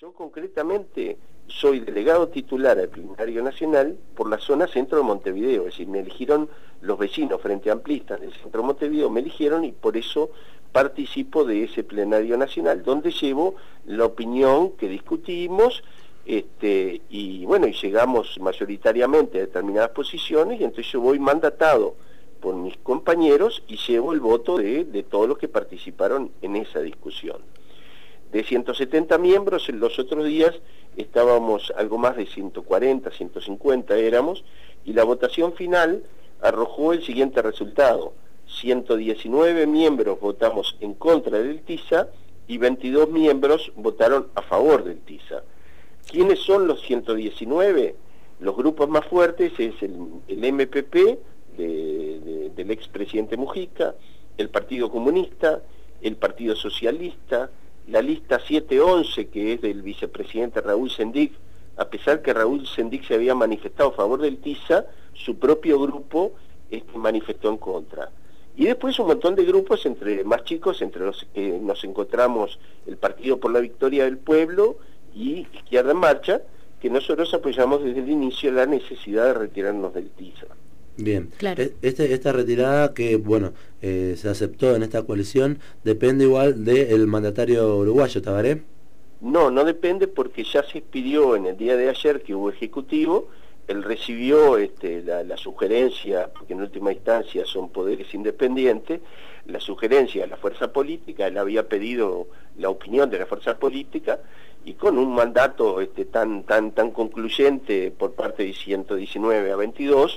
Yo concretamente soy delegado titular al Plenario Nacional por la zona centro de Montevideo, es decir, me eligieron los vecinos Frente Amplistas del centro de Montevideo, me eligieron y por eso participo de ese Plenario Nacional, donde llevo la opinión que discutimos, y bueno, y llegamos mayoritariamente a determinadas posiciones, y entonces yo voy mandatado por mis compañeros y llevo el voto de todos los que participaron en esa discusión. De 170 miembros, en los otros días estábamos algo más de 140, 150 éramos, y la votación final arrojó el siguiente resultado: 119 miembros votamos en contra del TISA y 22 miembros votaron a favor del TISA. ¿Quiénes son los 119? Los grupos más fuertes es el MPP del expresidente Mujica, el Partido Comunista, el Partido Socialista, la lista 711, que es del vicepresidente Raúl Sendic. A pesar que Raúl Sendic se había manifestado a favor del TISA, su propio grupo manifestó en contra. Y después un montón de grupos, entre más chicos, entre los que nos encontramos el Partido por la Victoria del Pueblo y Izquierda en Marcha, que nosotros apoyamos desde el inicio la necesidad de retirarnos del TISA. Bien, claro. Esta retirada que, bueno, se aceptó en esta coalición, ¿depende igual del mandatario uruguayo, Tabaré? No, no depende, porque ya se expidió en el día de ayer que hubo ejecutivo, él recibió la sugerencia, porque en última instancia son poderes independientes, la sugerencia de la fuerza política, él había pedido la opinión de la fuerza política, y con un mandato tan concluyente por parte de 119 a 22,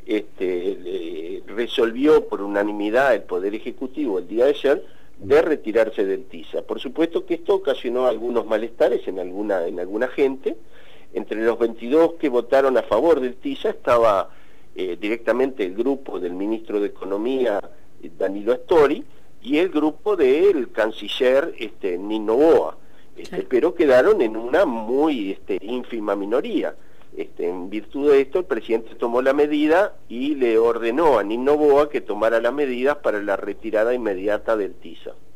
resolvió por unanimidad el Poder Ejecutivo el día de ayer de retirarse del TISA. Por supuesto que esto ocasionó algunos malestares en alguna gente. Entre los 22 que votaron a favor del TISA estaba directamente el grupo del ministro de Economía, Danilo Astori, y el grupo del canciller Nino Boa, pero quedaron en una muy ínfima minoría. En virtud de esto, el presidente tomó la medida y le ordenó a Nino Boa que tomara las medidas para la retirada inmediata del TISA.